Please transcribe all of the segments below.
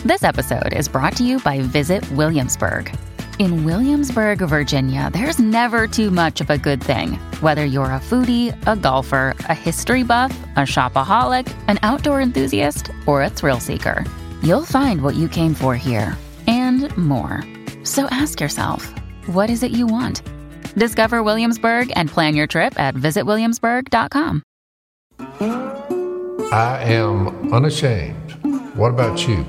This episode is brought to you by Visit Williamsburg. In Williamsburg, Virginia, there's never too much of a good thing. Whether you're a foodie, a golfer, a history buff, a shopaholic, an outdoor enthusiast, or a thrill seeker, you'll find what you came for here and more. So ask yourself, what is it you want? Discover Williamsburg and plan your trip at visitwilliamsburg.com. I am unashamed. What about you?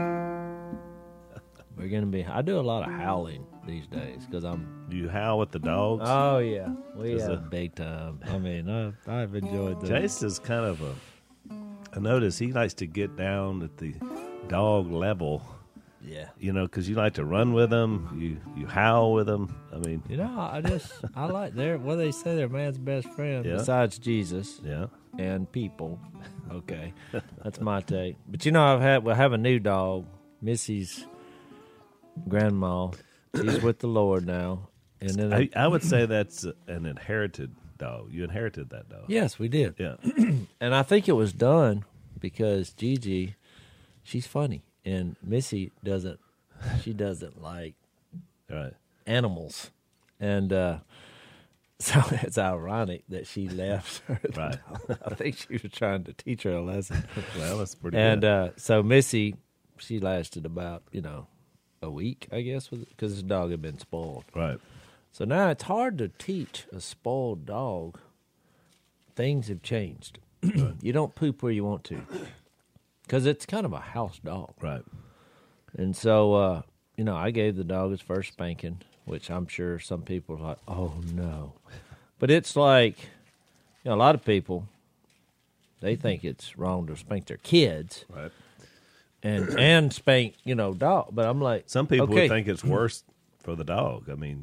We're going to be... I do a lot of howling these days because I'm... You howl with the dogs? Oh, yeah. We have big time. I mean, I've enjoyed that. Jace is kind of I notice he likes to get down at the dog level. Yeah. You know, because you like to run with them. You howl with them. I mean... You know, I like what they say, they're man's best friend besides Jesus. Yeah. And people. Okay. That's my take. But you know, we'll have a new dog, Missy's grandma. She's with the Lord now. And then I would say that's an inherited dog. You inherited that dog. Yes, we did. Yeah. And I think it was done because Gigi, she's funny. And Missy doesn't like animals. And so it's ironic that she left her. Right. I think she was trying to teach her a lesson. Well, that's pretty good. And so Missy, she lasted about, a week, I guess, because this dog had been spoiled. Right. So now it's hard to teach a spoiled dog. Things have changed. You don't poop where you want to because it's kind of a house dog. Right. And so, I gave the dog his first spanking, which I'm sure some people are like, oh, no. But it's like, a lot of people, they think it's wrong to spank their kids. Right. And spank, dog. But I'm like, some people okay. would think it's worse for the dog. I mean,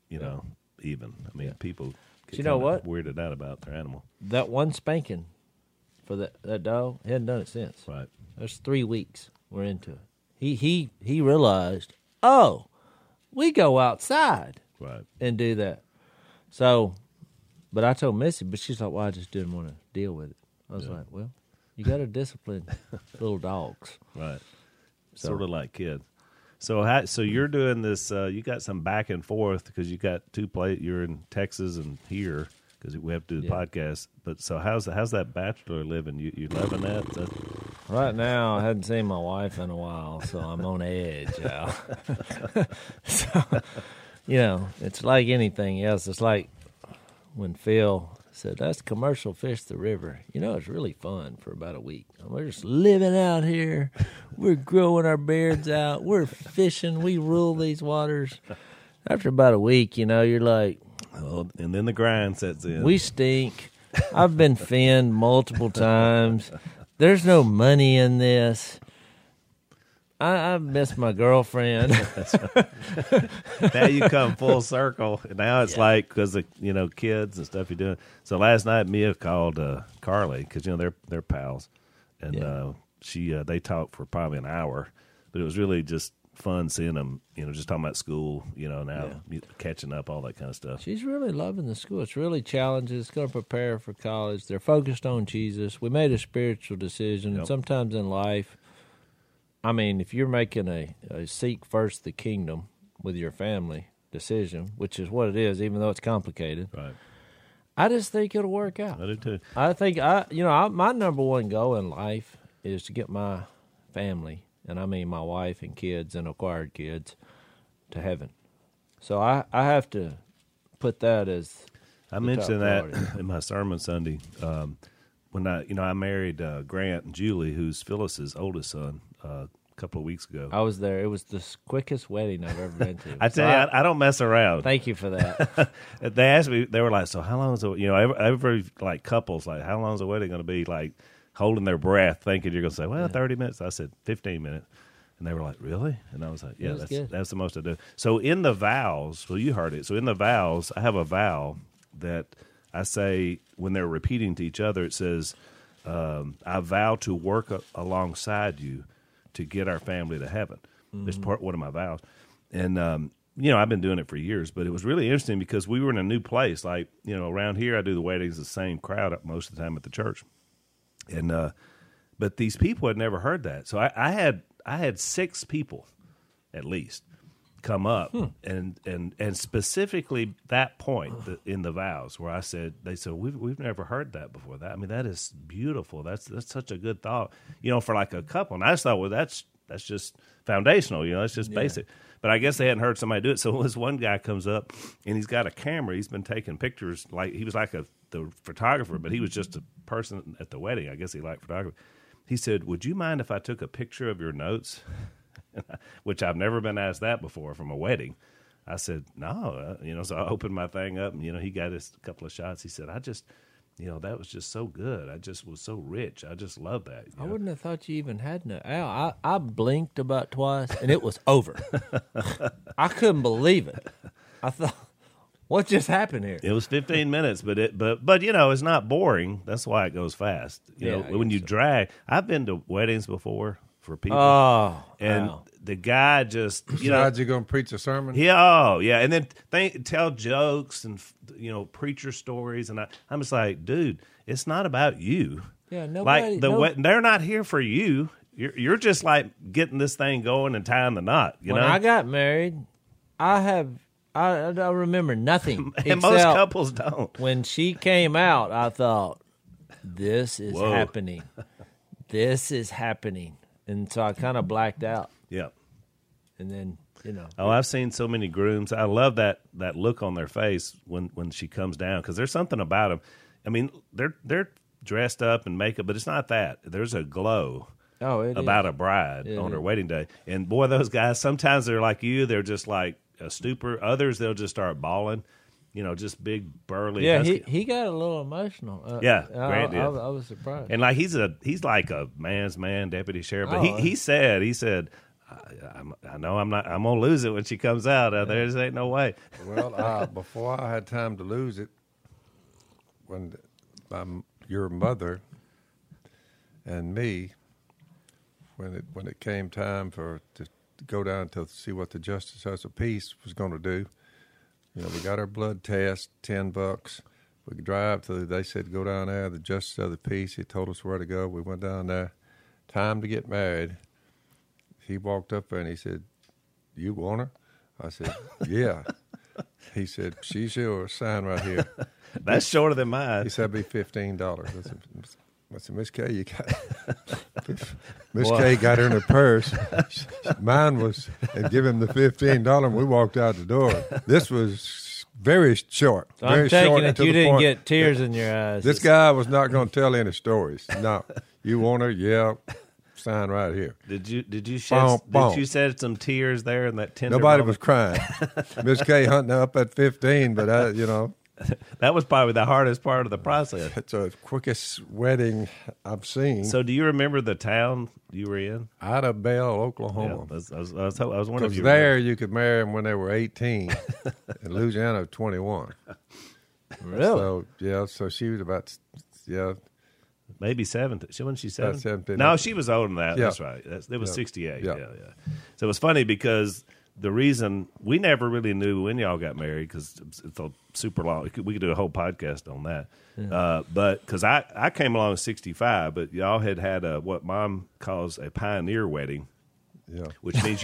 people get what? weirded out about their animal. That one spanking for that dog, he hadn't done it since. Right. That's 3 weeks we're into it. He realized, oh, we go outside and do that. So, but I told Missy, but she's like, well, I just didn't want to deal with it. I was like, well, you got to discipline little dogs. Right. Sort of like kids. So you're doing this, you got some back and forth because you got you're in Texas and here because we have to do the podcast. But so how's that bachelor living? You loving that? Right now, I hadn't seen my wife in a while, so I'm on edge. So, it's like anything else. It's like when Phil said, that's commercial fish the river. It's really fun for about a week. We're just living out here. We're growing our beards out. We're fishing. We rule these waters. After about a week, you're like... Oh, and then the grind sets in. We stink. I've been finned multiple times. There's no money in this. I miss my girlfriend. Now you come full circle. Now it's like because of kids and stuff you're doing. So last night Mia called Carly because they're pals, and they talked for probably an hour, but it was really just fun seeing them. Just talking about school. Catching up, all that kind of stuff. She's really loving the school. It's really challenging. It's going to prepare her for college. They're focused on Jesus. We made a spiritual decision. And sometimes in life. I mean, if you're making a seek first the kingdom with your family decision, which is what it is, even though it's complicated, right? I just think it'll work out. I do too. I think my number one goal in life is to get my family, and I mean my wife and kids and acquired kids, to heaven. So I have to put that as I mentioned that in my sermon Sunday when I married Grant and Julie, who's Phyllis's oldest son. A couple of weeks ago. I was there. It was the quickest wedding I've ever been to. I tell you, I don't mess around. Thank you for that. They asked me, they were like, so how long is it, every like couples, like, how long is the wedding going to be, like, holding their breath, thinking you're going to say, 30 minutes. I said, 15 minutes. And they were like, really? And I was like, yeah, that's the most I do. So in the vows, well, you heard it. So in the vows, I have a vow that I say when they're repeating to each other, it says, I vow to work alongside you to get our family to heaven. Mm-hmm. It's one of my vows. And, I've been doing it for years, but it was really interesting because we were in a new place. Like, around here, I do the weddings, the same crowd most of the time at the church. And, but these people had never heard that. So I I had 6 people at least come up and specifically that point in the vows where they said we've never heard that before. That, I mean, that is beautiful. That's such a good thought, for like a couple. And I just thought, well, that's just foundational, it's just basic. But I guess they hadn't heard somebody do it. So this one guy comes up and he's got a camera. He's been taking pictures, like he was like the photographer, but he was just a person at the wedding. I guess he liked photography. He said, "Would you mind if I took a picture of your notes?" Which I've never been asked that before from a wedding. I said, no, so I opened my thing up and, he got us a couple of shots. He said, I just, that was just so good. I just was so rich. I just love that. I wouldn't have thought you even had no. I blinked about twice and it was over. I couldn't believe it. I thought, what just happened here? It was 15 minutes, but it's not boring. That's why it goes fast. When you drag, I've been to weddings before for people. Oh, and wow. The guy just, Besides, you going to preach a sermon? Yeah, and then tell jokes and preacher stories, and I'm just like, dude, it's not about you. Yeah, nobody. They're not here for you. You're just like getting this thing going and tying the knot. When I got married, I remember nothing. And most couples don't. When she came out, I thought, this is happening. This is happening. And so I kind of blacked out. Yeah. And then, Oh, I've seen so many grooms. I love that look on their face when she comes down, because there's something about them. I mean, they're dressed up and makeup, but it's not that. There's a glow about a bride on her wedding day. And boy, those guys, sometimes they're like you. They're just like a stupor. Others, they'll just start bawling. Just big, burly. Yeah, he got a little emotional. Grant did. I was surprised. And like he's like a man's man, deputy sheriff. But he said, I know I'm gonna lose it when she comes out. There ain't no way. Well, before I had time to lose it, when your mother and me, when it came time to go down to see what the Justice of Peace was going to do. We got our blood test, $10. We could drive to, they said, go down there, the Justice of the Peace. He told us where to go. We went down there. Time to get married. He walked up there and he said, "You want her?" I said, "Yeah." He said, "She's yours. Sign right here." That's shorter than mine. He said, "It'd be $15." I said, "Miss Kay, you got Miss Kay got her in her purse. Mine was, and give him the $15, and we walked out the door. This was very short. So very I'm taking short it to you the didn't point. get tears in your eyes. This guy was not going to tell any stories. No, you want her? Yeah, sign right here. Did you shed some tears there in that tender Nobody moment? was crying. Miss Kay hunting up at 15, but that was probably the hardest part of the process. it's the quickest wedding I've seen. So, do you remember the town you were in? Idabel, Oklahoma. Yeah, I was wondering if Because you there you could marry them when they were 18, in Louisiana 21. Really? So she was about maybe 7. Wasn't she 7? 17. No, she was older than that. Yeah. That's right. It was 68. Yeah. Yeah. So it was funny because the reason we never really knew when y'all got married, because it's a super long. We could do a whole podcast on that. Yeah. But because I came along at 65, but y'all had what Mom calls a pioneer wedding. Yeah. Which means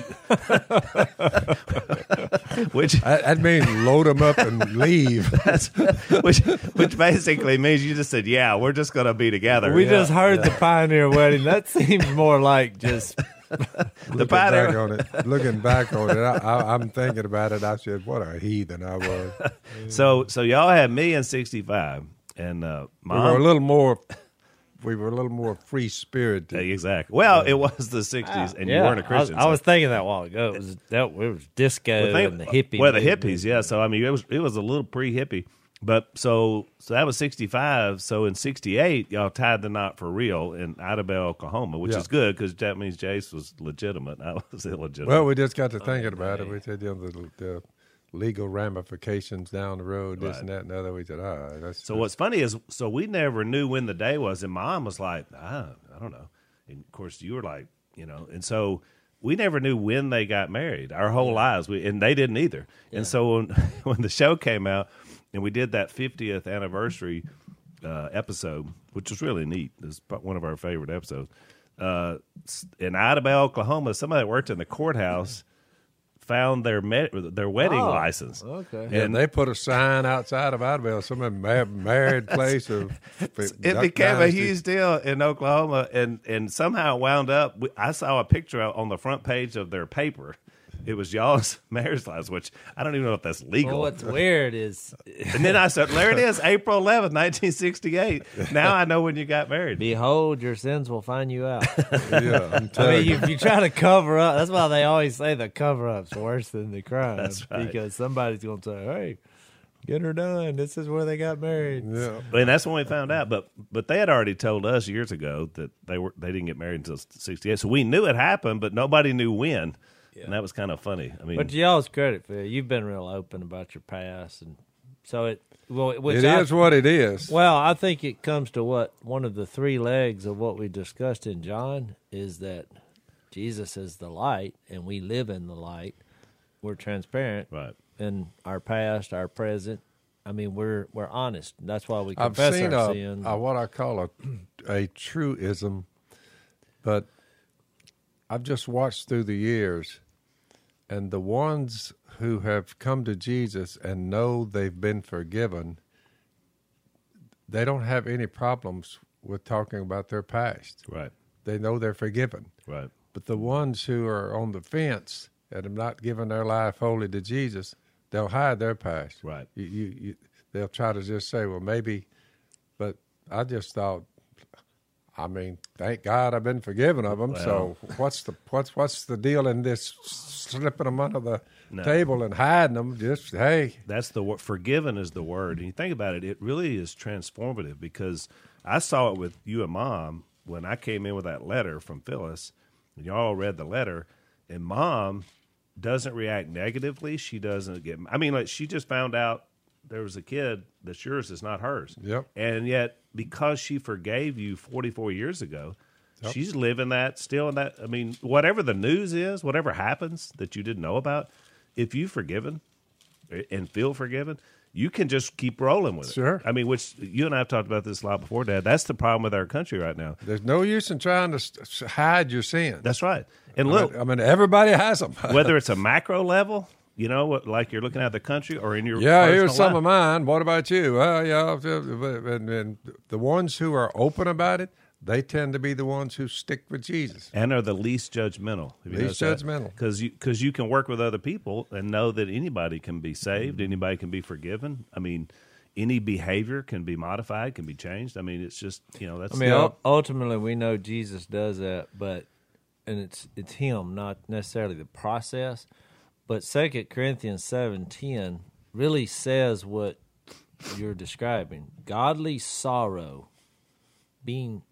that means load them up and leave. which basically means you just said, yeah, we're just going to be together. We just heard the pioneer wedding. That seems more like just the pioneer. Looking back on it, I'm thinking about it. I said, what a heathen I was. So y'all had me in 65, and Mom. We were a little more free spirited. Exactly. Well, it was the 60s, and you weren't a Christian. I was thinking that a while ago. It was disco and the hippie. Well, the hippies, yeah. So I mean, it was a little pre-hippie, but so that was 65. So in 68, y'all tied the knot for real in Idabel, Oklahoma, which is good because that means Jace was legitimate. I was illegitimate. Well, we just got to thinking about it. We said the legal ramifications down the road, this and that and the other. We said, all right. So what's funny is, we never knew when the day was, and Mom was like, I don't know. And of course, you were like, and so we never knew when they got married our whole lives, and they didn't either. Yeah. And so when the show came out, and we did that 50th anniversary episode, which was really neat. It's one of our favorite episodes. in Idabel, Oklahoma, somebody that worked in the courthouse found their wedding license. Okay. And they put a sign outside of Idabel, some married place of. It became a huge deal in Oklahoma, and somehow it wound up. I saw a picture on the front page of their paper. It was y'all's marriage license, which I don't even know if that's legal. Well, what's weird is, And then I said, there it is, April 11th, 1968. Now I know when you got married. behold, your sins will find you out. Yeah, I'm I telling mean, you try to cover up. That's why they always say the cover up's worse than the crime. That's right. Because somebody's going to say, "Hey, get her done. This is where they got married." Yeah. And that's when we found out. But they had already told us years ago that they didn't get married until 68. So we knew it happened, but nobody knew when. Yeah. And that was kind of funny. I mean, But to y'all's credit, Phil, you've been real open about your past, and so it Is what it is. Well, I think it comes to what one of the three legs of what we discussed in John is that Jesus is the light, and we live in the light. We're transparent, right. in our past, our present. I mean, we're honest. That's why we I've confess seen our sins. what I call a truism, but I've just watched through the years, and the ones who have come to Jesus and know they've been forgiven, they don't have any problems with talking about their past. Right. They know they're forgiven. Right. But the ones who are on the fence and have not given their life wholly to Jesus, they'll hide their past. Right. They'll try to just say, well, maybe, but I just thought, I mean, thank God I've been forgiven of them. So what's the deal in this slipping them under the table and hiding them? Just, hey. That's the word. Forgiven is the word. And you think about it, it really is transformative, because I saw it with you and Mom when I came in with that letter from Phyllis, and you all read the letter, and Mom doesn't react negatively. She doesn't get, I mean, like, she just found out there was a kid that's yours, is not hers. Yep. And yet, because she forgave you 44 years ago, she's living that, still in that. I mean, whatever the news is, whatever happens that you didn't know about, if you've forgiven and feel forgiven, you can just keep rolling with it. Sure. I mean, which you and I have talked about this a lot before, Dad. That's the problem with our country right now. There's no use in trying to hide your sins. That's right. And look, I mean, everybody has them. whether it's a macro level, you know, like you're looking at the country, or in your here's some life. of mine. What about you? And the ones who are open about it, they tend to be the ones who stick with Jesus. And are the least judgmental. Least judgmental. Because you can work with other people and know that anybody can be saved, anybody can be forgiven. I mean, any behavior can be modified, can be changed. I mean, it's just, you know, that's. I mean, ultimately, we know Jesus does that, and it's Him, not necessarily the process. But 2 Corinthians 7:10 really says what you're describing. Godly sorrow, being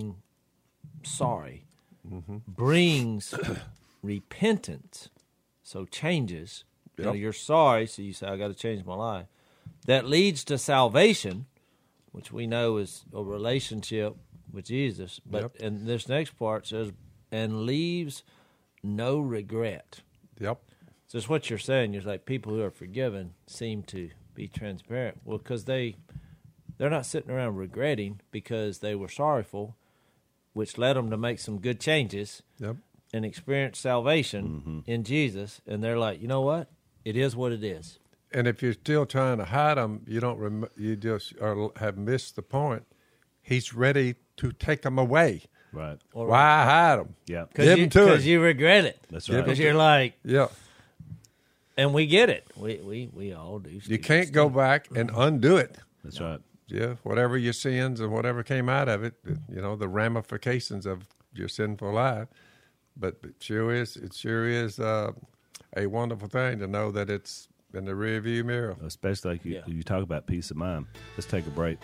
sorry, brings repentance, so changes. You know, you're sorry, so you say, I got to change my life. That leads to salvation, which we know is a relationship with Jesus. But and this next part says, and leaves no regret. Yep. So it's what you're saying. You're like, people who are forgiven seem to be transparent. Well, because they're not sitting around regretting because they were sorrowful, which led them to make some good changes and experience salvation in Jesus. And they're like, you know what? It is what it is. And if you're still trying to hide them, you don't. You just have missed the point. He's ready to take them away. Right. Why hide them? Yeah. Give them to him. Because you regret it. That's right. Because you're like, Yeah. and we get it. We all do. You can't go back and undo it. That's right. Yeah, whatever your sins and whatever came out of it, you know, the ramifications of your sinful life. But it sure is a wonderful thing to know that it's in the rearview mirror. Especially like you talk about peace of mind. Let's take a break.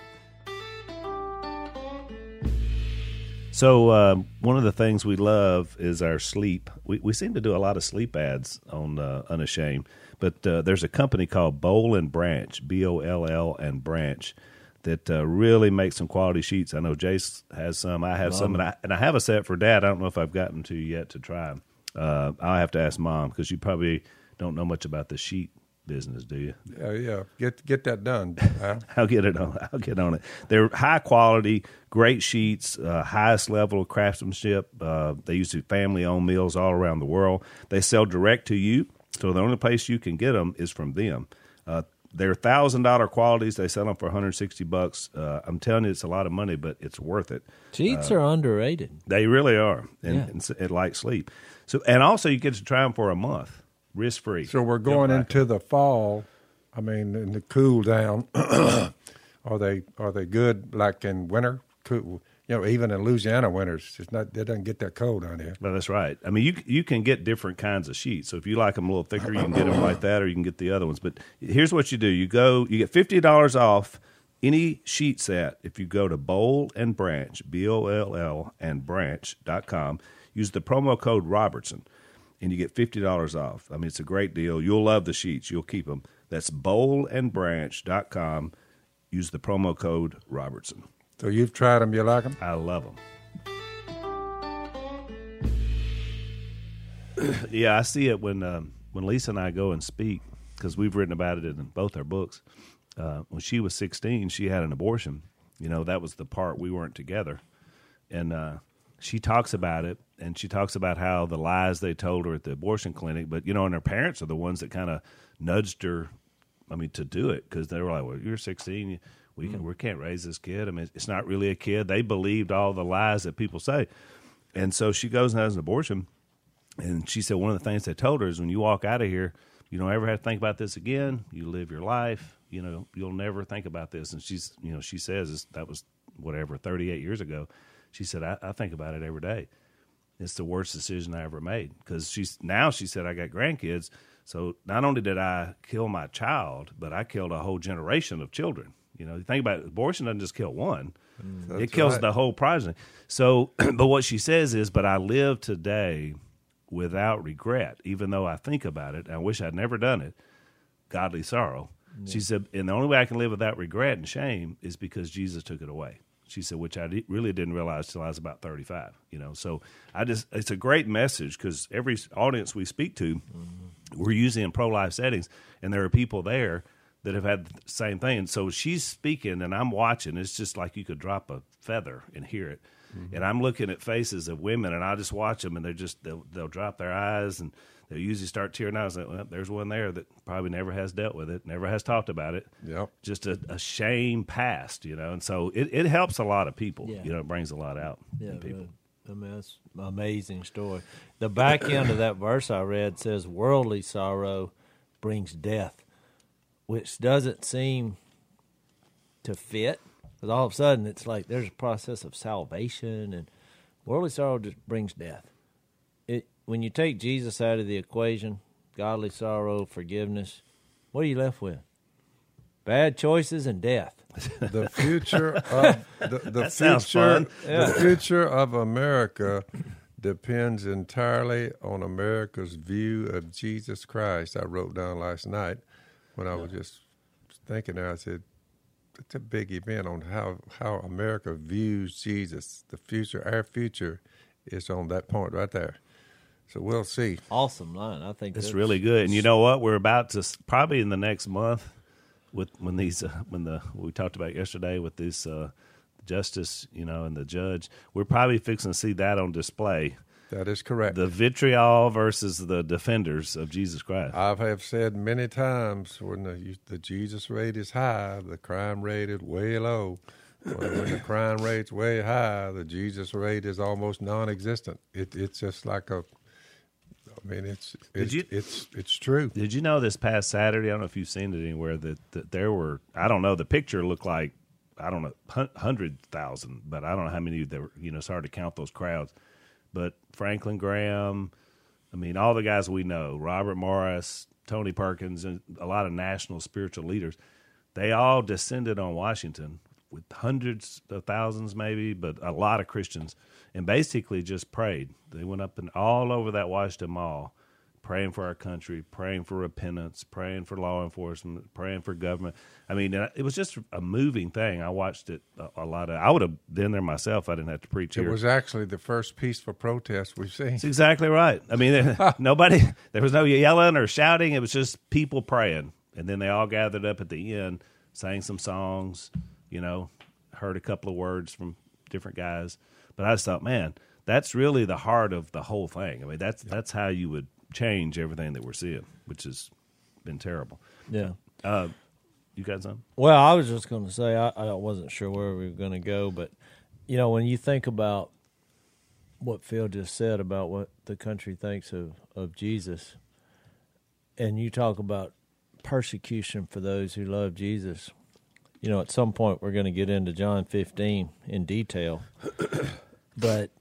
So one of the things we love is our sleep. We seem to do a lot of sleep ads on Unashamed, but there's a company called Boll and Branch, Boll and Branch, that really makes some quality sheets. I know Jace has some. I have some, and I have a set for Dad. I don't know if I've gotten to yet to try them. I'll have to ask Mom, because you probably don't know much about the business, do you? Yeah. Get that done. Al. I'll get on it. They're high quality, great sheets, highest level of craftsmanship. They use family-owned mills all around the world. They sell direct to you, so the only place you can get them is from them. They're $1,000 qualities. They sell them for $160. I'm telling you, it's a lot of money, but it's worth it. Sheets are underrated. They really are, and like sleep. So, and also you get to try them for a month, risk free. So we're going into the fall. I mean, in the cool down. Are they good like in winter? Cool. You know, even in Louisiana winters, it doesn't get that cold down here. Well, that's right. I mean, you can get different kinds of sheets. So if you like them a little thicker, you can get them like that, or you can get the other ones. But here's what you do: you get $50 off any sheet set if you go to Boll and Branch, BOLL and Branch.com. Use the promo code Robertson, and you get $50 off. I mean, it's a great deal. You'll love the sheets. You'll keep them. That's BollandBranch.com. Use the promo code Robertson. So you've tried them. You like them? I love them. Yeah, I see it when Lisa and I go and speak, because we've written about it in both our books. When she was 16, she had an abortion. You know, that was the part we weren't together. And she talks about it, and she talks about how the lies they told her at the abortion clinic. But, you know, and her parents are the ones that kind of nudged her, to do it, because they were like, well, you're 16, we can't raise this kid. I mean, it's not really a kid. They believed all the lies that people say. And so she goes and has an abortion. And she said one of the things they told her is, when you walk out of here, you don't ever have to think about this again. You live your life. You know, you'll never think about this. And she says that was 38 years ago. She said, I think about it every day. It's the worst decision I ever made, because she said, I got grandkids. So not only did I kill my child, but I killed a whole generation of children. You know, you think about it, abortion doesn't just kill one. It kills the whole progeny. So, but what she says is, but I live today without regret, even though I think about it. I wish I'd never done it. Godly sorrow. Yeah. She said, and the only way I can live without regret and shame is because Jesus took it away. She said, which I really didn't realize till I was about 35, you know. So it's a great message, because every audience we speak to, we're usually in pro-life settings, and there are people there that have had the same thing. And so she's speaking, and I'm watching. It's just like you could drop a feather and hear it. Mm-hmm. And I'm looking at faces of women, and I just watch them, and they'll drop their eyes, and they'll usually start tearing out. I was like, well, there's one there that probably never has dealt with it, never has talked about it. Yep. Just a shame past, you know. And so it helps a lot of people. Yeah. You know, it brings a lot out in people. I mean, that's an amazing story. The back end of that verse I read says, worldly sorrow brings death, which doesn't seem to fit. Because all of a sudden, it's like there's a process of salvation, and worldly sorrow just brings death. When you take Jesus out of the equation, godly sorrow, forgiveness, what are you left with? Bad choices and death. The future of that sounds fun. The future of America depends entirely on America's view of Jesus Christ. I wrote down last night when I was just thinking there. I said, it's a big event on how America views Jesus. The future, our future, is on that point right there. So we'll see. Awesome line. I think it's really good. And you know what? We're about to probably in the next month, when we talked about yesterday with this justice, you know, and the judge, we're probably fixing to see that on display. That is correct. The vitriol versus the defenders of Jesus Christ. I have said many times, when the Jesus rate is high, the crime rate is way low. When the crime rate's way high, the Jesus rate is almost non-existent. It's just like it's true. Did you know this past Saturday, I don't know if you've seen it anywhere, that there were, I don't know, the picture looked like, 100,000, but I don't know how many there were, you know, it's hard to count those crowds. But Franklin Graham, I mean, all the guys we know, Robert Morris, Tony Perkins, and a lot of national spiritual leaders, they all descended on Washington with hundreds of thousands maybe, but a lot of Christians, and basically just prayed. They went up and all over that Washington Mall, praying for our country, praying for repentance, praying for law enforcement, praying for government. I mean, it was just a moving thing. I watched it a lot. I would have been there myself. I didn't have to preach here. It was actually the first peaceful protest we've seen. That's exactly right. I mean, there was no yelling or shouting. It was just people praying. And then they all gathered up at the end, sang some songs, heard a couple of words from different guys. But I just thought, man, that's really the heart of the whole thing. I mean, that's how you would change everything that we're seeing, which has been terrible. Yeah. You got something? Well, I was just going to say I wasn't sure where we were going to go, but when you think about what Phil just said about what the country thinks of Jesus, and you talk about persecution for those who love Jesus, at some point we're going to get into John 15 in detail, but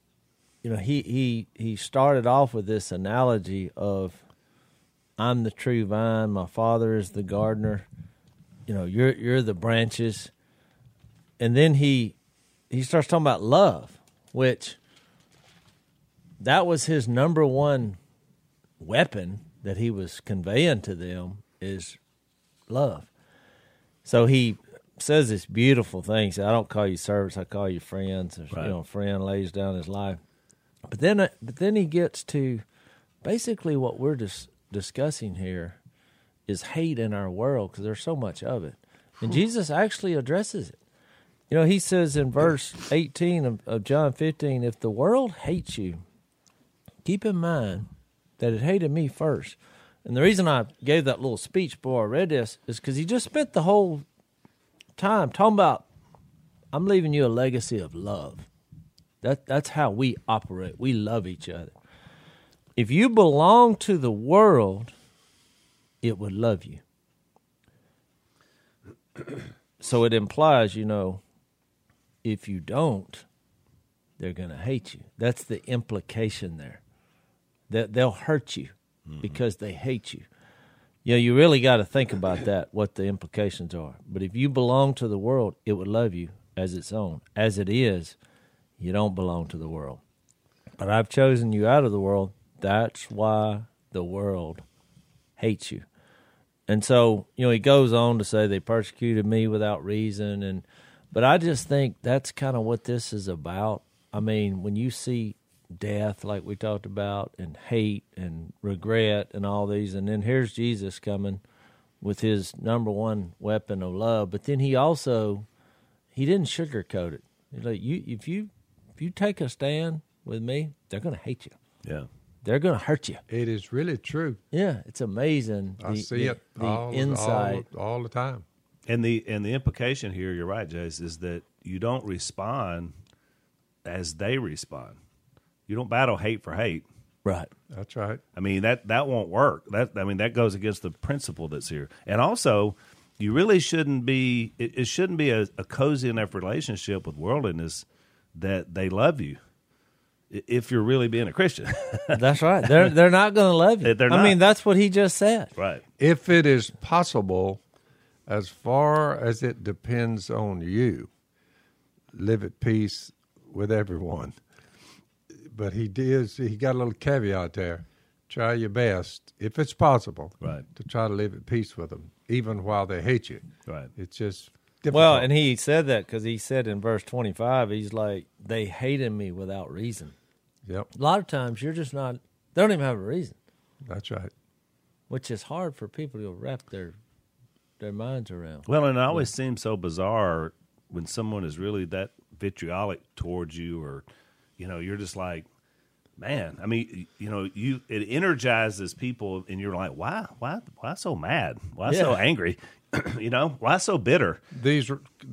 he started off with this analogy of, I'm the true vine, my Father is the gardener. You're the branches. And then he starts talking about love, which that was his number one weapon that he was conveying to them, is love. So he says this beautiful thing. He said, I don't call you servants, I call you friends. Right. A friend lays down his life. But then he gets to basically what we're discussing here is hate in our world, because there's so much of it. And Jesus actually addresses it. He says in verse 18 of John 15, if the world hates you, keep in mind that it hated me first. And the reason I gave that little speech before I read this is because he just spent the whole time talking about, I'm leaving you a legacy of love. That's how we operate. We love each other. If you belong to the world, it would love you. So it implies, if you don't, they're going to hate you. That's the implication there. That they'll hurt you because they hate you. You really got to think about that, what the implications are. But if you belong to the world, it would love you as its own. As it is, you don't belong to the world. But I've chosen you out of the world. That's why the world hates you. And so, he goes on to say they persecuted me without reason. But I just think that's kind of what this is about. I mean, when you see death, like we talked about, and hate and regret and all these, and then here's Jesus coming with his number one weapon of love. But then he didn't sugarcoat it. He's like, if you take a stand with me, they're going to hate you. Yeah. They're going to hurt you. It is really true. Yeah, it's amazing. I see it all the time. And the implication here, you're right, Jace, is that you don't respond as they respond. You don't battle hate for hate. Right. That's right. I mean, that won't work. That goes against the principle that's here. And also, you really shouldn't be. It shouldn't be a cozy enough relationship with worldliness that they love you. If you're really being a Christian. That's right. They're not going to love you. They're not. I mean, that's what he just said. Right. If it is possible, as far as it depends on you, live at peace with everyone. But he got a little caveat there. Try your best, if it's possible, right, to try to live at peace with them, even while they hate you. Right. It's just difficult. Well, and he said that because he said in verse 25, he's like, they hated me without reason. Yep. A lot of times you're just not, they don't even have a reason. That's right. Which is hard for people to wrap their minds around. Well, and it always seems so bizarre when someone is really that vitriolic towards you, or, you're just like, man, I mean, it energizes people, and you're like, why so mad? Why so angry? Why so bitter? These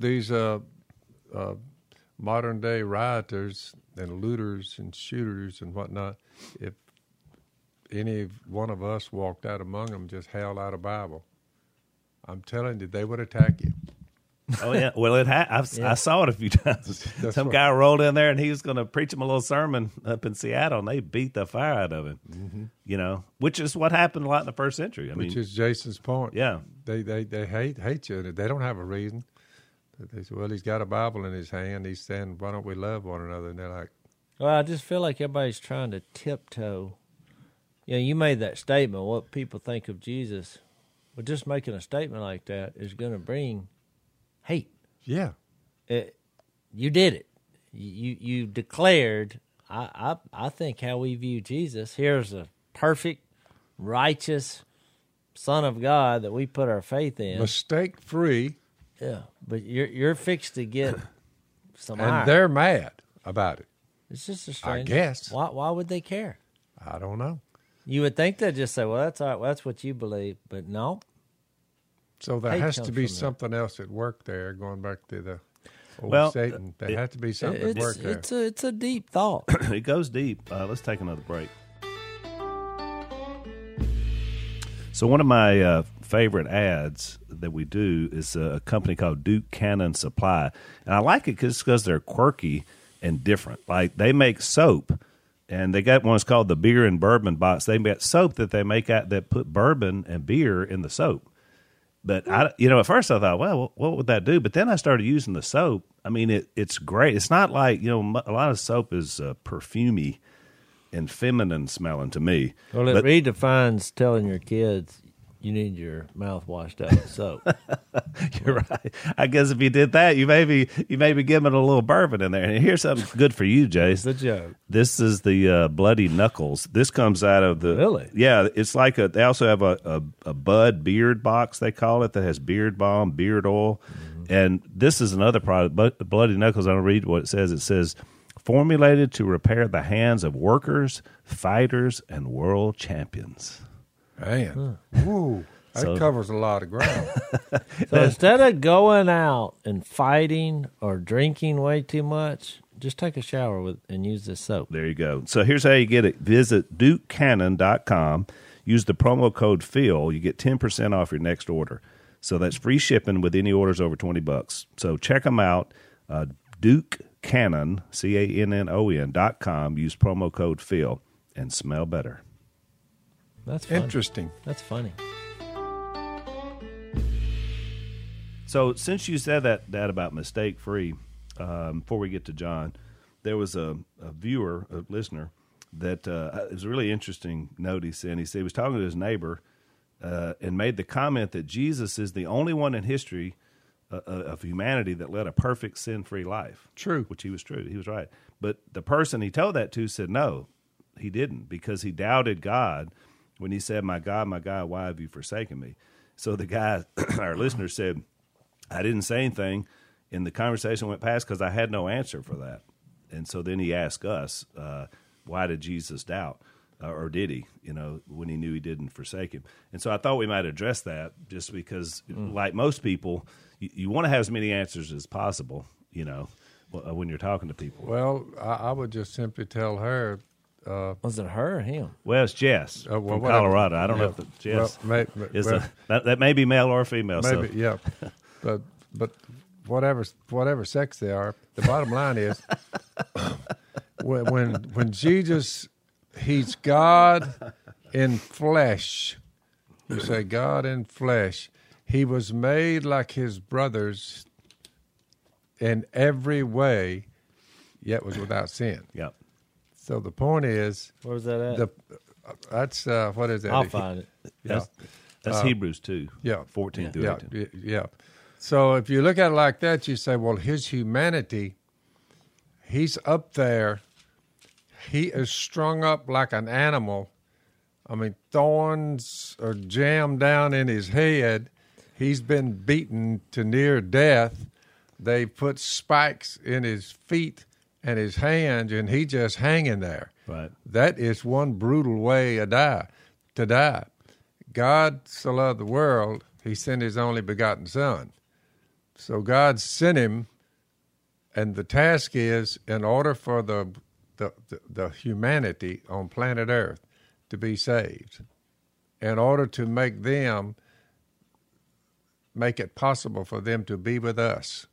modern day rioters and looters and shooters and whatnot, if any one of us walked out among them, just held out a Bible, I'm telling you, they would attack you. Oh yeah, well I saw it a few times. Some guy rolled in there and he was going to preach him a little sermon up in Seattle, and they beat the fire out of him. Mm-hmm. Which is what happened a lot in the first century. Which is Jason's point. Yeah, they hate you. They don't have a reason. They say, well, he's got a Bible in his hand. He's saying, why don't we love one another? And they're like, well, I just feel like everybody's trying to tiptoe. You made that statement, what people think of Jesus. But just making a statement like that is going to bring hate. Yeah. You did it. You declared, I think how we view Jesus. Here's a perfect, righteous, Son of God that we put our faith in. Mistake-free, Yeah, but you're fixed to get some and ire. they're mad about it. It's just a strange. guess. Why would they care? I don't know. You would think they'd just say, "Well, that's all right. Well, that's what you believe," but no. So there Hate has comes to be from that. something else at work there, going back to the old Well, Satan. There has to be something at work there. It's a deep thought. It goes deep. Let's take another break. So one of my favorite ads that we do is a company called Duke Cannon Supply. And I like it because they're quirky and different. Like they make soap, and they got one that's called the beer and bourbon box. They got soap that they make out that put bourbon and beer in the soap. But at first I thought, well, what would that do? But then I started using the soap. I mean, it's great. It's not like, a lot of soap is perfumey and feminine smelling to me. Well, it redefines telling your kids you need your mouth washed out with soap. You're right. I guess if you did that, you maybe give it a little bourbon in there. And here's something good for you, Jace. It's a joke. This is the Bloody Knuckles. This comes out of the Really? Yeah. It's like they also have a Bud beard box, they call it, that has beard balm, beard oil, and this is another product. But Bloody Knuckles, I'll read what it says. It says, formulated to repair the hands of workers, fighters, and world champions. Man, woo, that covers a lot of ground. So instead of going out and fighting or drinking way too much, just take a shower and use this soap. There you go. So here's how you get it. Visit DukeCannon.com. Use the promo code Phil. You get 10% off your next order. So that's free shipping with any orders over $20. So check them out. DukeCannon, CANNON.com. Use promo code Phil and smell better. That's funny. Interesting. That's funny. So since you said that about mistake free, before we get to John, there was a viewer, a listener, that it was a really interesting note he sent. He said he was talking to his neighbor and made the comment that Jesus is the only one in history of humanity that led a perfect sin-free life. True. Which he was true. He was right. But the person he told that to said no, he didn't, because he doubted God when he said, my God, why have you forsaken me? So the guy, our listener, said, I didn't say anything, and the conversation went past because I had no answer for that. And so then he asked us, why did Jesus doubt? Or did he, when he knew he didn't forsake him? And so I thought we might address that, just because, like most people, you want to have as many answers as possible, when you're talking to people. Well, I would just simply tell her. Was it her or him? Well, it's Jess from whatever. Colorado. I don't know if it's Jess that may be male or female. Maybe, so. yeah. But whatever sex they are, the bottom line is when Jesus, he's God in flesh. You say God in flesh. He was made like his brothers in every way, yet was without sin. Yep. So the point is, Where was that at? that's what is that? I'll find it. Yeah. That's Hebrews 2, Yeah. 14 through 18. Yeah. So if you look at it like that, you say, well, his humanity, he's up there. He is strung up like an animal. I mean, thorns are jammed down in his head. He's been beaten to near death. They put spikes in his feet and his hands, and he just hanging there. Right. That is one brutal way to die. God so loved the world, he sent his only begotten Son. So God sent him, and the task is, in order for the humanity on planet Earth to be saved, in order to make it possible for them to be with us,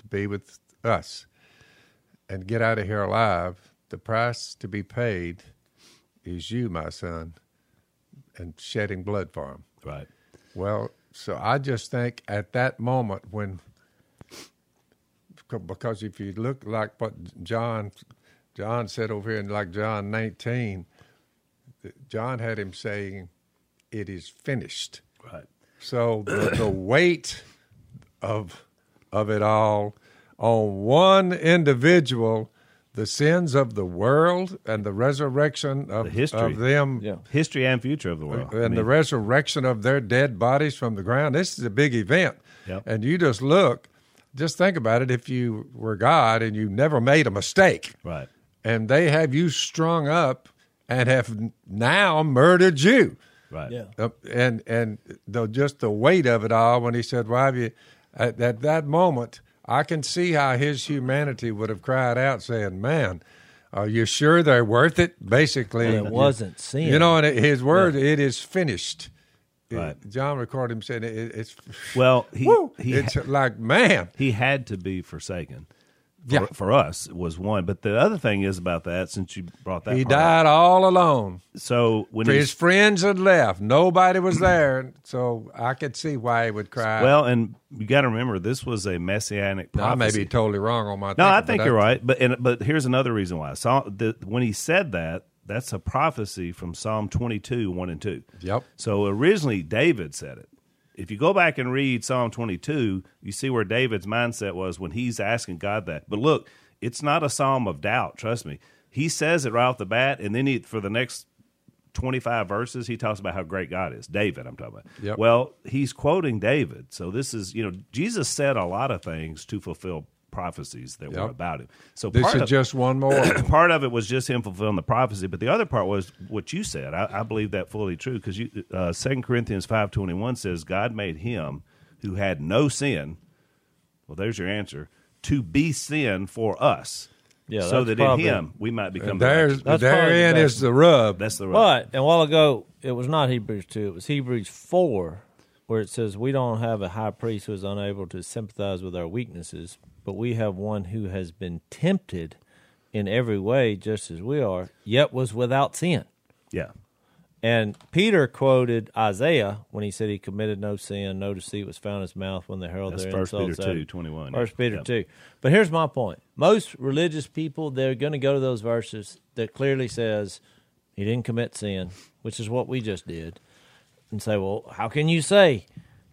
and get out of here alive, the price to be paid is you, my son, and shedding blood for him. Right. Well, so I just think at that moment when, because if you look like what John said over here in like John 19, John had him saying, it is finished. Right. So the weight of it all on one individual the sins of the world and the resurrection of, The history. of them Yeah. History and future of the world. and I mean, the resurrection of their dead bodies from the ground. This is a big event. Yep. And you just think about it. If you were God and you never made a mistake, right. and they have you strung up and have now murdered you. Right. Yeah. And just the weight of it all when he said, why have you, at that moment, I can see how his humanity would have cried out saying, man, are you sure they're worth it? Basically. Well, it wasn't sin. You know, and his word, it is finished. Right. John recorded him saying it's, Well, it's like, man. he had to be forsaken. Yeah. For us was one. But the other thing is about that, since you brought that He part up. died all alone. So when His friends had left. Nobody was there. So I could see why he would cry. well, and you got to remember, this was a messianic Now, I prophecy. may be totally wrong on my No, I thinking, think but you're right. But here's another reason why. When he said that, that's a prophecy from Psalm 22, 1 and 2. Yep. So originally David said it. If you go back and read Psalm 22, you see where David's mindset was when he's asking God that. But look, it's not a psalm of doubt, trust me. He says it right off the bat, and then for the next 25 verses, he talks about how great God is. David, I'm talking about. Yep. Well, he's quoting David. So this is, Jesus said a lot of things to fulfill prophecies that were Yep. about him. So this part is of, just one more. part of it was just him fulfilling the prophecy, but the other part was what you said. I believe that fully true because 2 Corinthians 5:21 says God made him who had no sin. Well, there's your answer. To be sin for us. Yeah, so that's that probably- in him we might become And the righteous. That's probably therein the is best. the rub. That's the right. But and a while ago, it was not Hebrews 2, it was Hebrews 4, where it says, we don't have a high priest who is unable to sympathize with our weaknesses, but we have one who has been tempted in every way, just as we are, yet was without sin. Yeah. And Peter quoted Isaiah when he said he committed no sin, no deceit was found in his mouth when they hurled That's their 1 insults Peter at 2:21. 1 Peter Yep. 2. But here's my point. Most religious people, they're going to go to those verses that clearly says he didn't commit sin, which is what we just did, and say, well, how can you say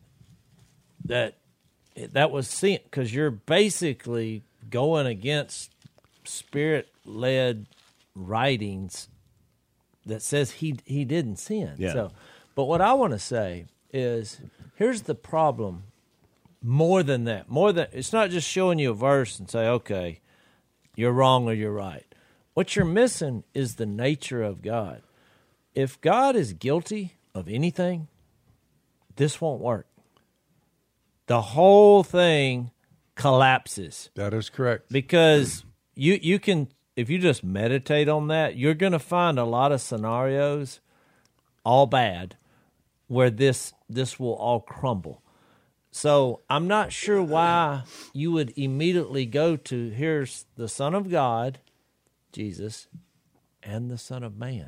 that was sin? Because you're basically going against Spirit-led writings that says he didn't sin. Yeah. So, but what I want to say is, here's the problem. More than that, it's not just showing you a verse and say, okay, you're wrong or you're right. What you're missing is the nature of God. If God is guilty of anything, this won't work. The whole thing collapses. That is correct. Because you can, if you just meditate on that, you're going to find a lot of scenarios, all bad, where this will all crumble. So I'm not sure why you would immediately go to, here's the Son of God, Jesus, and the Son of Man,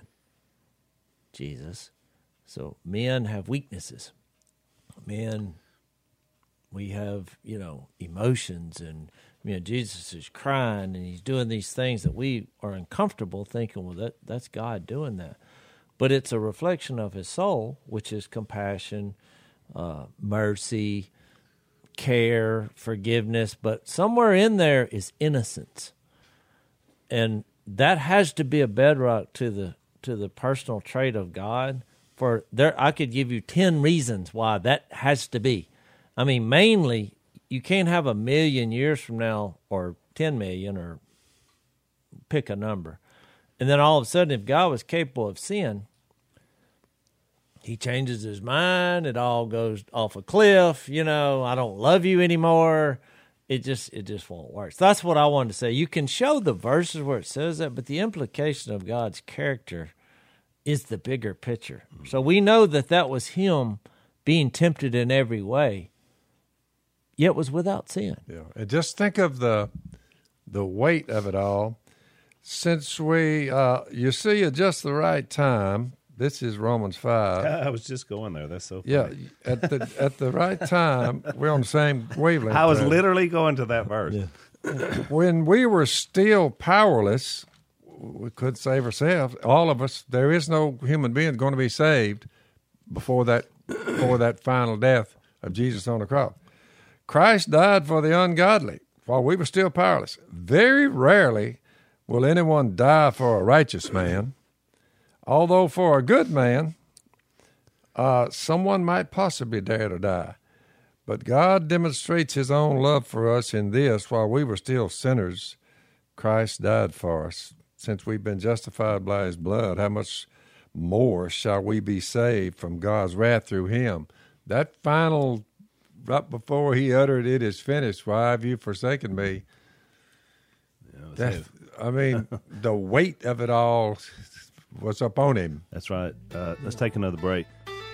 Jesus. So men have weaknesses. Men, we have, emotions, and Jesus is crying and he's doing these things that we are uncomfortable thinking, well, that's God doing that. But it's a reflection of his soul, which is compassion, mercy, care, forgiveness. But somewhere in there is innocence. And that has to be a bedrock to the personal trait of God. I could give you 10 reasons why that has to be. I mean, mainly, you can't have 1,000,000 years from now, or 10 million, or pick a number. And then all of a sudden, if God was capable of sin, he changes his mind, it all goes off a cliff, I don't love you anymore. It just won't work. So that's what I wanted to say. You can show the verses where it says that, but the implication of God's character is the bigger picture. So we know that was him being tempted in every way, yet was without sin. Yeah, and just think of the weight of it all. Since you see at just the right time, this is Romans 5. I was just going there. That's so funny. Yeah, at the right time, we're on the same wavelength. I was there. literally going to that verse. Yeah. When we were still powerless, we couldn't save ourselves. All of us, there is no human being going to be saved before that final death of Jesus on the cross. Christ died for the ungodly while we were still powerless. Very rarely will anyone die for a righteous man? Although for a good man, someone might possibly dare to die. But God demonstrates his own love for us in this: while we were still sinners, Christ died for us. Since we've been justified by his blood, how much more shall we be saved from God's wrath through him? That final, right before he uttered, "It is finished, why have you forsaken me?" I mean, the weight of it all was upon him. That's right. Let's take another break.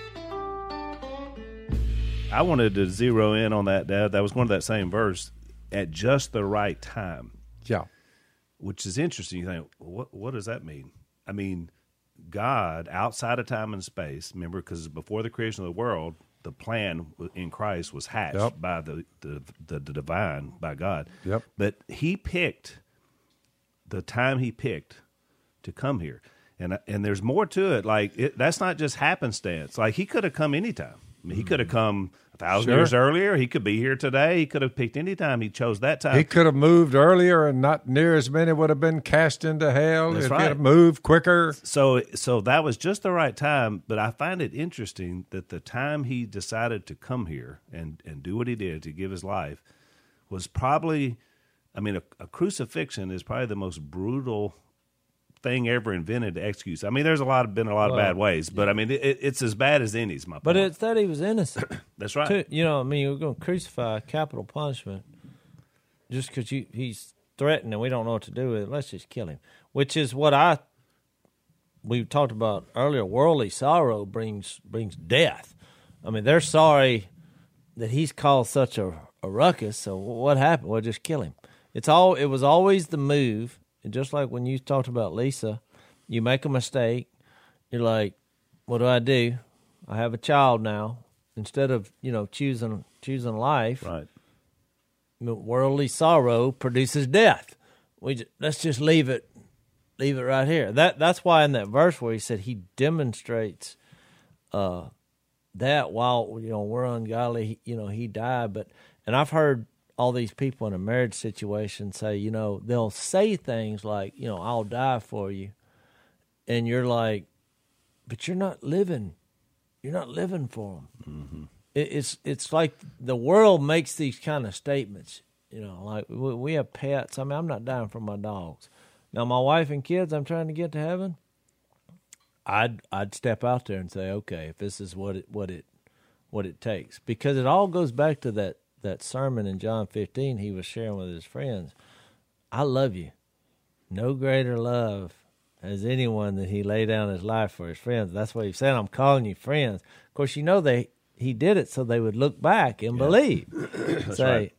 I wanted to zero in on that, Dad. That was going to that same verse, at just the right time. Yeah. Which is interesting. You think, what does that mean? I mean, God, outside of time and space, remember, because before the creation of the world, the plan in Christ was hatched by the divine, by God. Yep. But he picked the time he picked to come here. And there's more to it. Like, that's not just happenstance. Like, he could have come anytime. I mean, he could have come 1,000 years earlier. He could be here today. He could have picked any time. He chose that time. He could have moved earlier, and not near as many would have been cast into hell. That's if right. he'd have moved quicker. So that was just the right time. But I find it interesting that the time he decided to come here and do what he did to give his life was probably, I mean, a crucifixion is probably the most brutal thing ever invented to execute. I mean, there's been a lot of bad ways, but I mean, it's as bad as any. Is my point. But it's that he was innocent. That's right. Too. You know, I mean, we're going to crucify capital punishment just because he's threatened and we don't know what to do with it. Let's just kill him. Which is what we talked about earlier. Worldly sorrow brings death. I mean, they're sorry that he's caused such a ruckus. So what happened? Well, just kill him. It was always the move. And just like when you talked about Lisa, you make a mistake, you're like, what do? I have a child now. Instead of, choosing life, Right. Worldly sorrow produces death. Let's just leave it right here. That's why in that verse where he said he demonstrates that while we're ungodly, he died. And I've heard all these people in a marriage situation say, they'll say things like, I'll die for you. And you're like, but you're not living. You're not living for them. Mm-hmm. It's like the world makes these kind of statements, like we have pets. I mean, I'm not dying for my dogs. Now, my wife and kids, I'm trying to get to heaven. I'd step out there and say, okay, if this is what it takes, because it all goes back to that sermon in John 15 he was sharing with his friends. I love you. No greater love has anyone that he laid down his life for his friends. That's what he said. I'm calling you friends. Of course, he did it so they would look back and believe. That's Say, right.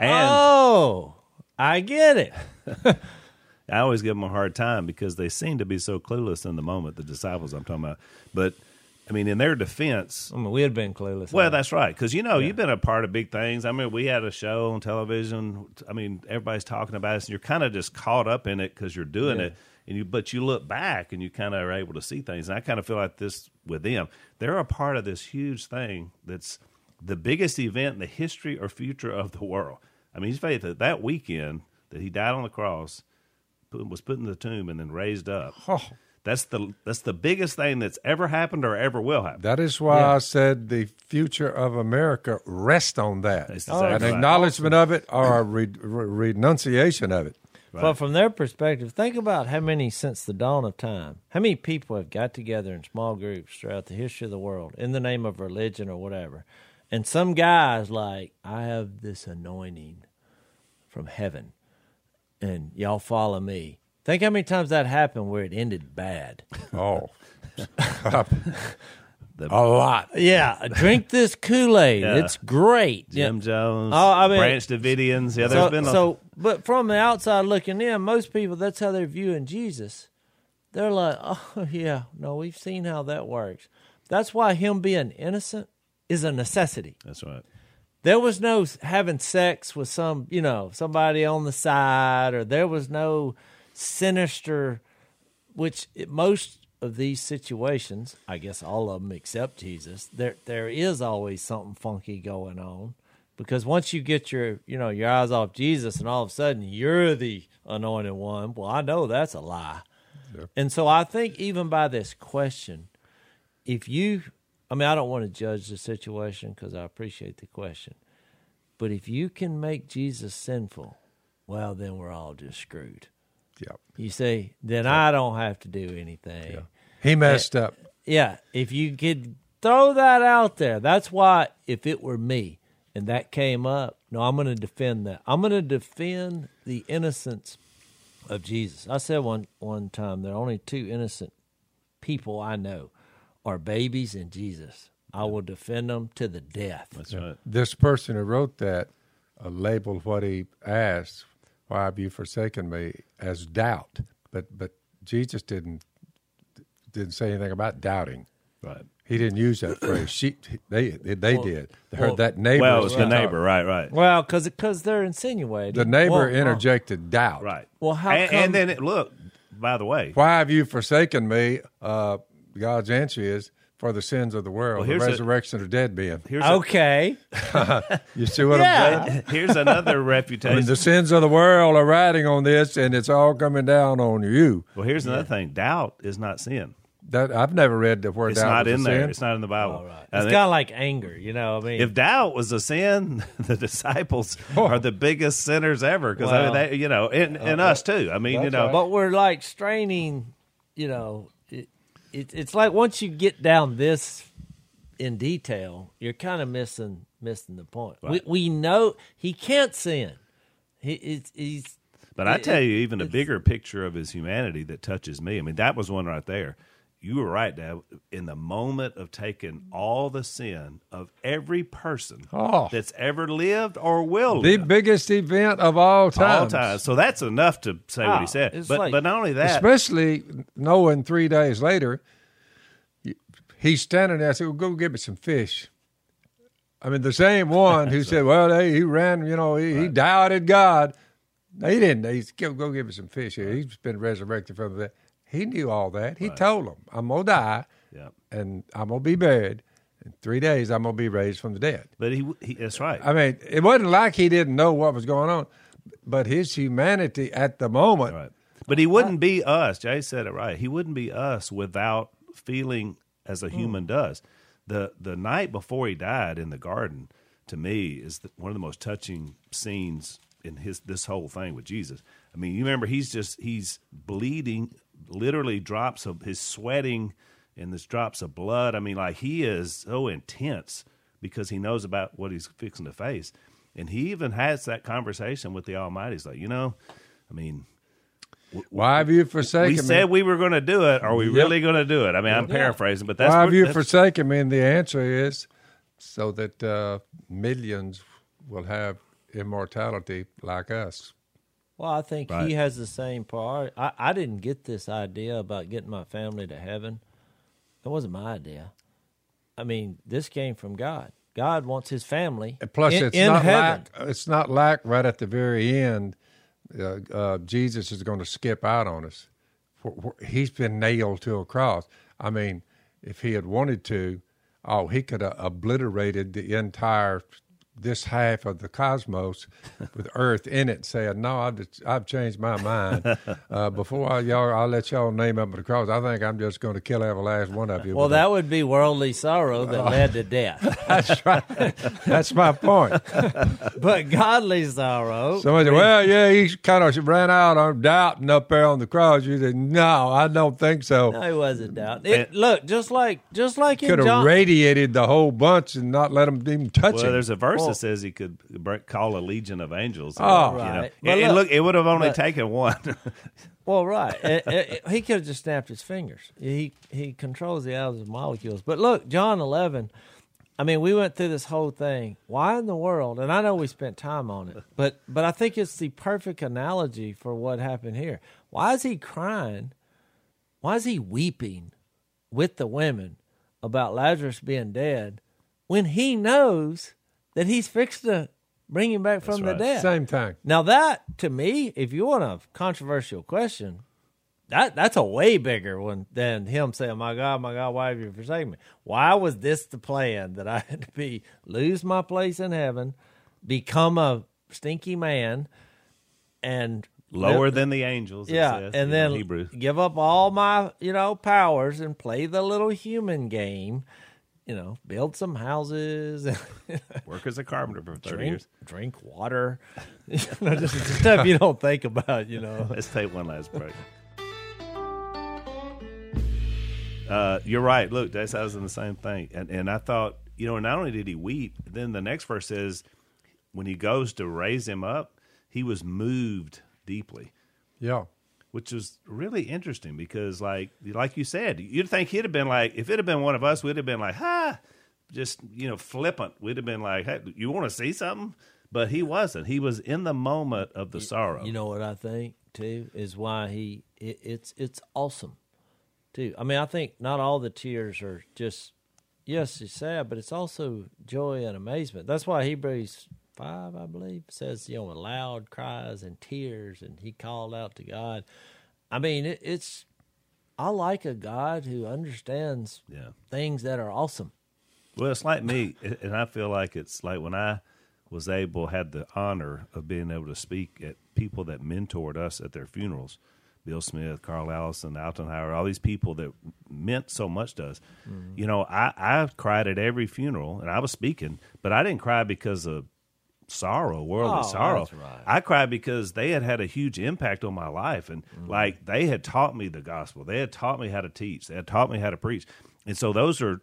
I get it. I always give them a hard time because they seem to be so clueless in the moment, the disciples I'm talking about. But I mean, in their defense, we had been clueless. Well, that's right, because you've been a part of big things. I mean, we had a show on television. I mean, everybody's talking about it, and you're kind of just caught up in it because you're doing it. But you look back and you kind of are able to see things. And I kind of feel like this with them. They're a part of this huge thing that's the biggest event in the history or future of the world. I mean, he's faith that weekend that he died on the cross, was put in the tomb, and then raised up. Oh. That's the biggest thing that's ever happened or ever will happen. That is why I said the future of America rests on that. That's exactly An right. acknowledgement of it or a renunciation of it. Right. But from their perspective, think about how many, since the dawn of time, how many people have got together in small groups throughout the history of the world in the name of religion or whatever. And some guy's like, I have this anointing from heaven, and y'all follow me. Think how many times that happened where it ended bad. Oh, a lot. Yeah, drink this Kool-Aid. Yeah. It's great. Jim Jones, Branch Davidians. Yeah, there's been but from the outside looking in, most people, that's how they're viewing Jesus. They're like, oh, yeah, no, we've seen how that works. That's why him being innocent is a necessity. That's right. There was no having sex with somebody on the side, or there was no sinister, which most of these situations, I guess all of them except Jesus, there is always something funky going on. Because once you get your eyes off Jesus and all of a sudden you're the anointed one, well, I know that's a lie. Yep. And so I think even by this question, I don't want to judge the situation because I appreciate the question. But if you can make Jesus sinful, well, then we're all just screwed. Yep. You see, then I don't have to do anything. Yeah. He messed up. Yeah, if you could throw that out there, that's why if it were me and that came up, no, I'm going to defend that. I'm going to defend the innocence of Jesus. I said one time there are only two innocent people I know are babies and Jesus. I will defend them to the death. That's right. This person who wrote that labeled what he asked, "Why have you forsaken me?" as doubt. But Jesus didn't say anything about doubting. Right. He didn't use that phrase. They did. They heard that neighbor. Well, it was the neighbor, right. Well, because they're insinuating. The neighbor interjected doubt. Right. Well, how come? And then, look, by the way. Why have you forsaken me? God's answer is, for the sins of the world, the resurrection of dead being. Okay. You see what I'm saying? Here's another reputation. The sins of the world are riding on this, and it's all coming down on you. Well, here's another thing. Doubt is not sin. That I've never read the word It's doubt. not in there. Sin. It's not in the Bible. All right. It's kind of like anger, If doubt was a sin, the disciples are the biggest sinners ever. Because and us too. I mean, right. But we're like straining. It's like once you get down this in detail, you're kind of missing the point. Right. We know he can't sin. He's. But I tell you, even a bigger picture of his humanity that touches me. I mean, that was one right there. You were right, Dad. In the moment of taking all the sin of every person that's ever lived or will the live. biggest event of all time. All time. So that's enough to say what he said. But not only that. Especially knowing 3 days later, he's standing there and said, well, go get me some fish. I mean, the same one who said, well, he ran, he doubted God. No, he didn't. He's go get me some fish here. He's been resurrected from the dead. He knew all that. He told them, I'm going to die, and I'm going to be buried. In 3 days, I'm going to be raised from the dead. But he that's right. I mean, it wasn't like he didn't know what was going on, but his humanity at the moment. Right. But he wouldn't be us. Jay said it right. He wouldn't be us without feeling as a human does. The night before he died in the garden, to me, is one of the most touching scenes in this whole thing with Jesus. I mean, you remember he's bleeding, literally he's sweating, and there's drops of blood. I mean, like he is so intense because he knows about what he's fixing to face. And he even has that conversation with the Almighty. He's like, why have you forsaken me? We said we were going to do it. Are we really going to do it? I mean, I'm paraphrasing, but that's why have you forsaken me? And the answer is so that millions will have immortality like us. Well, I think he has the same priority. I didn't get this idea about getting my family to heaven. That wasn't my idea. I mean, this came from God. God wants his family Plus, in heaven. It's not like right at the very end, Jesus is going to skip out on us. He's been nailed to a cross. I mean, if he had wanted to, he could have obliterated the entire this half of the cosmos with Earth in it, saying, "No, I've changed my mind. Before I'll let y'all name up the cross. I think I'm just going to kill every last one of you." Well, that would be worldly sorrow that led to death. That's right. That's my point. But godly sorrow. Somebody said, he kind of ran out on doubting up there on the cross. You said, "No, I don't think so." No, he wasn't doubting. Look, just like in could have John, radiated the whole bunch and not let them even touch Well, him. there's a verse that says he could call a legion of angels. Right. And look, it would have only taken one. Well, right. He could have just snapped his fingers. He controls the atoms and molecules. But look, John 11, I mean, we went through this whole thing. Why in the world, and I know we spent time on it, but I think it's the perfect analogy for what happened here. Why is he crying? Why is he weeping with the women about Lazarus being dead when he knows that he's fixed to bring him back from the dead? Same thing. Now that, to me, if you want a controversial question, that's a way bigger one than him saying, my God, why have you forsaken me? Why was this the plan that I had to lose my place in heaven, become a stinky man and Lower than the angels, it yeah, says, and then Hebrew. give up all my, powers and play the little human game, build some houses, Work as a carpenter for 30 years. drink water, just stuff you don't think about, Let's take one last break. You're right. Look, I was in the same thing. And I thought, not only did he weep, then the next verse says, when he goes to raise him up, he was moved deeply. Yeah. Which was really interesting because, like you said, you'd think he'd have been like, if it had been one of us, we'd have been like, just, flippant. We'd have been like, hey, you want to see something? But he wasn't. He was in the moment of the sorrow. You know what I think, too, is why it's awesome, too. I mean, I think not all the tears are just, yes, it's sad, but it's also joy and amazement. That's why Hebrews 5, I believe, says, with loud cries and tears, and he called out to God. I mean, I like a God who understands things that are awesome. Well, it's like me, and I feel like it's like when I had the honor of being able to speak at people that mentored us at their funerals, Bill Smith, Carl Allison, Alton Howard, all these people that meant so much to us. Mm-hmm. I cried at every funeral, and I was speaking, but I didn't cry because of sorrow, worldly sorrow. That's right. I cried because they had a huge impact on my life, and like they had taught me the gospel. They had taught me how to teach. They had taught me how to preach. And so those are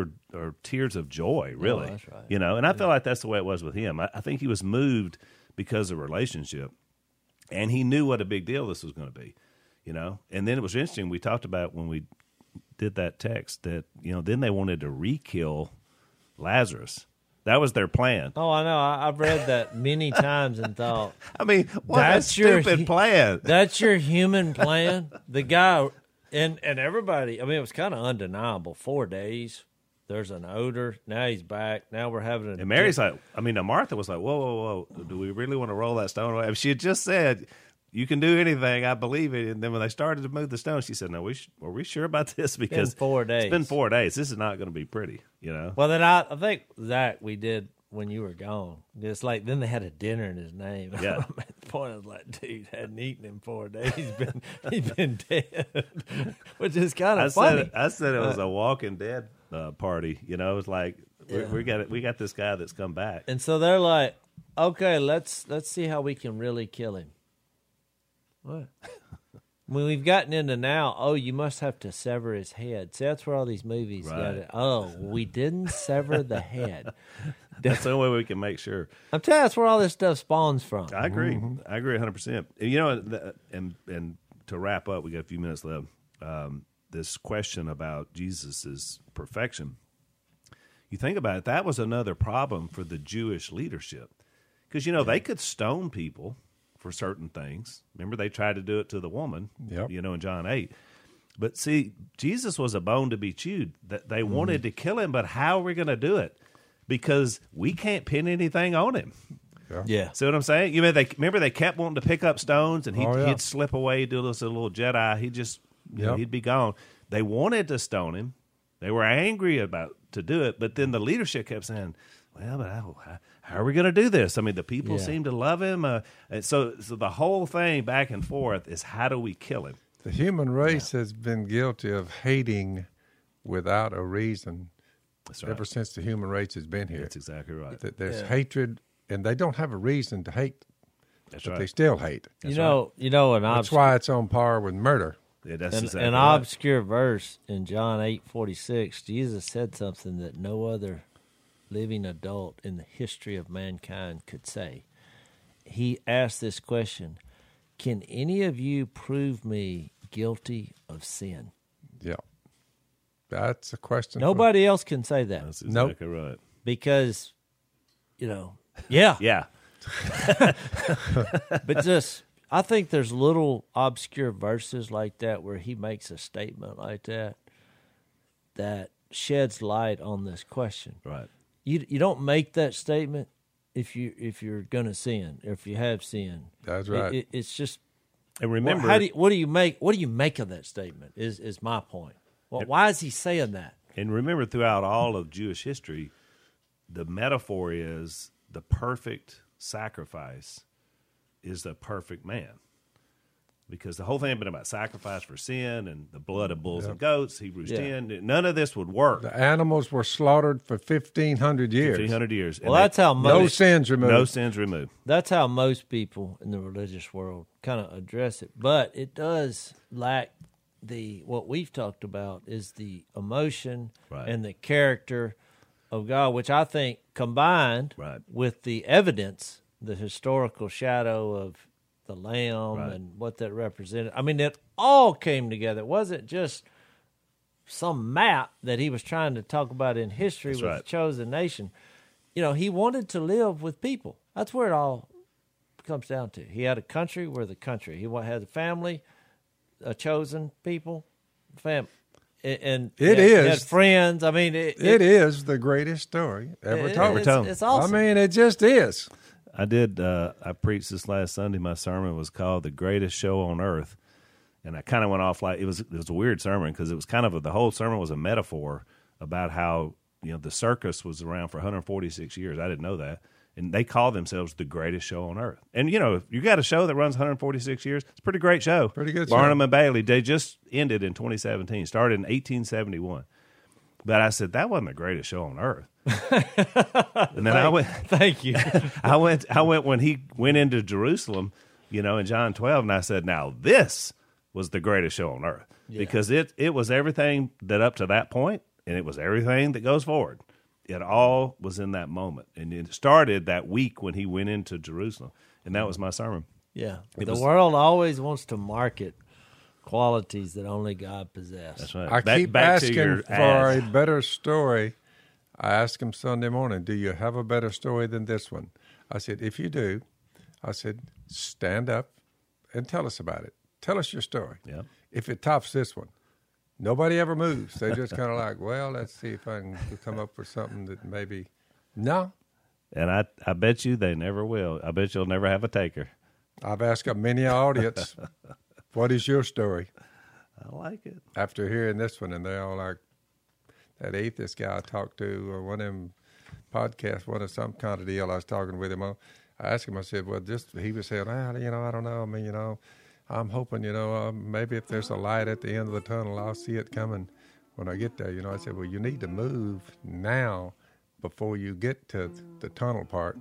tears of joy, really. Oh, that's right. And I feel like that's the way it was with him. I think he was moved because of relationship, and he knew what a big deal this was going to be. And then it was interesting. We talked about when we did that text that then they wanted to re-kill Lazarus. That was their plan. Oh, I know. I've read that many times and thought, I mean, what a stupid plan. That's your human plan? The guy and everybody, I mean, it was kind of undeniable. 4 days, there's an odor. Now he's back. Now we're having And Mary's like, Martha was like, whoa. Do we really want to roll that stone away? She had just said, you can do anything, I believe it. And then when they started to move the stone, she said, no, are we sure about this? Because it's been 4 days. It's been 4 days. This is not going to be pretty, Well, then I think, Zach, we did when you were gone. It's like, then they had a dinner in his name. Yeah. At the point, I was like, dude, hadn't eaten in 4 days. He's been dead, which is kind of funny. I said it was a Walking Dead party. It was like, we got this guy that's come back. And so they're like, okay, let's see how we can really kill him. What? When we've gotten into now, you must have to sever his head. See, that's where all these movies got it. Oh, we didn't sever the head. That's the only way we can make sure. I'm telling you, that's where all this stuff spawns from. I agree. Mm-hmm. I agree 100%. And to wrap up, we got a few minutes left. This question about Jesus's perfection. You think about it, that was another problem for the Jewish leadership. Because, they could stone people for certain things. Remember, they tried to do it to the woman, in John 8. But see, Jesus was a bone to be chewed. They wanted to kill him, but how are we going to do it? Because we can't pin anything on him. Yeah. See what I'm saying? They kept wanting to pick up stones, and he'd slip away, do this little Jedi. He'd just, he'd be gone. They wanted to stone him. They were angry to do it, but then the leadership kept saying, well, but how are we going to do this? I mean, the people seem to love him. And so the whole thing back and forth is how do we kill him? The human race has been guilty of hating without a reason ever since the human race has been here. That's exactly right. There's hatred, and they don't have a reason to hate, but they still hate. That's why it's on par with murder. Yeah, that's exactly an right. obscure verse in John 8:46. Jesus said something that no other living adult in the history of mankind could say. He asked this question, can any of you prove me guilty of sin? Yeah. That's a question. Nobody else can say that. That's exactly right. Because, yeah. Yeah. But I think there's little obscure verses like that where he makes a statement like that sheds light on this question. Right. You don't make that statement if you're going to sin or if you have sinned. That's right. It's just. And remember, what do you make of that statement? Is my point. Well, why is he saying that? And remember, throughout all of Jewish history, the metaphor is the perfect sacrifice is the perfect man. Because the whole thing had been about sacrifice for sin and the blood of bulls and goats, Hebrews 10. None of this would work. The animals were slaughtered for 1,500 years. 1,500 years. Well, that's how most... No sins removed. No sins removed. That's how most people in the religious world kind of address it. But it does lack what we've talked about is the emotion and the character of God, which I think combined with the evidence, the historical shadow of the lamb and what that represented. I mean, it all came together. It wasn't just some map that he was trying to talk about in history with the chosen nation. You know, he wanted to live with people. That's where it all comes down to. He had a country, we're the country. He had a family, a chosen people, family. And he had friends. I mean, it is the greatest story ever told. It's awesome. I mean, it just is. I preached this last Sunday. My sermon was called "The Greatest Show on Earth," and I kind of went off like it was a weird sermon because it was kind of the whole sermon was a metaphor about how the circus was around for 146 years. I didn't know that, and they call themselves the greatest show on earth. And you got a show that runs 146 years. It's a pretty great show. Pretty good. Barnum and Bailey. They just ended in 2017. Started in 1871. But I said that wasn't the greatest show on earth. And then I went. Thank you. I went when he went into Jerusalem, in John 12, and I said, now this was the greatest show on earth because it was everything that up to that point, and it was everything that goes forward. It all was in that moment, and it started that week when he went into Jerusalem, and that was my sermon. Yeah, the world always wants to market qualities that only God possesses. That's right. I keep asking for a better story. I asked him Sunday morning, do you have a better story than this one? I said, if you do, I said, stand up and tell us about it. Tell us your story. Yeah. If it tops this one. Nobody ever moves. They just kind of like, well, let's see if I can come up with something that maybe, no. And I bet you they never will. I bet you'll never have a taker. I've asked a many audience, what is your story? I like it. After hearing this one, and they're all like, that atheist guy I talked to, or one of them podcasts, some kind of deal I was talking with him on. I asked him, I said, well, he was saying, I don't know. I mean, I'm hoping, maybe if there's a light at the end of the tunnel, I'll see it coming when I get there. I said, well, you need to move now before you get to the tunnel part.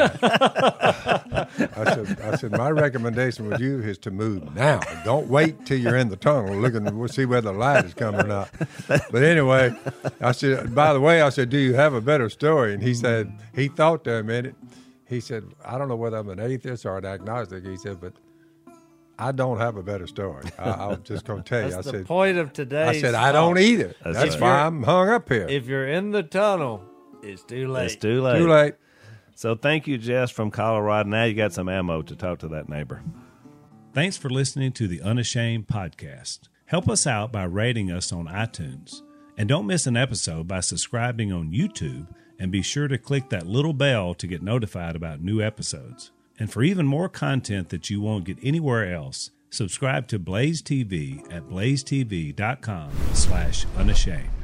I said, my recommendation with you is to move now. Don't wait till you're in the tunnel looking. We'll see where the light is coming up. But anyway, I said, by the way, do you have a better story? And he said, he thought there a minute. He said, I don't know whether I'm an atheist or an agnostic. He said, but I don't have a better story. I'm just going to tell you. That's the point of today. I said, I don't either. That's why I'm hung up here. If you're in the tunnel, it's too late. It's too late. Too late. So thank you, Jess, from Colorado. Now you got some ammo to talk to that neighbor. Thanks for listening to the Unashamed Podcast. Help us out by rating us on iTunes. And don't miss an episode by subscribing on YouTube, and be sure to click that little bell to get notified about new episodes. And for even more content that you won't get anywhere else, subscribe to Blaze TV at blazetv.com/unashamed.